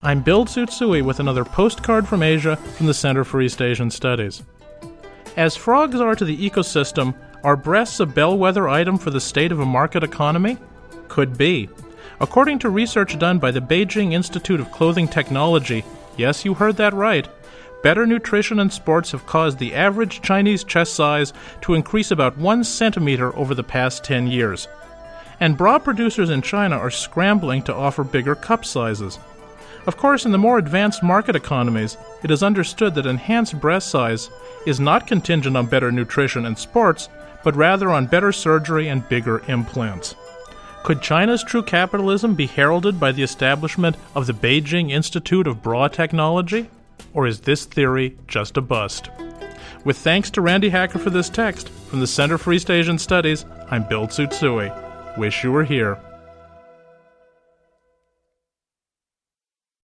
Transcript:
I'm Bill Tsutsui with another postcard from Asia from the Center for East Asian Studies. As frogs are to the ecosystem, are breasts a bellwether item for the state of a market economy? Could be. According to research done by the Beijing Institute of Clothing Technology, yes, you heard that right, better nutrition and sports have caused the average Chinese chest size to increase about 1 centimeter over the past 10 years. And bra producers in China are scrambling to offer bigger cup sizes. Of course, in the more advanced market economies, it is understood that enhanced breast size is not contingent on better nutrition and sports, but rather on better surgery and bigger implants. Could China's true capitalism be heralded by the establishment of the Beijing Institute of Bra Technology? Or is this theory just a bust? With thanks to Randy Hacker for this text, from the Center for East Asian Studies, I'm Bill Tsutsui. Wish you were here.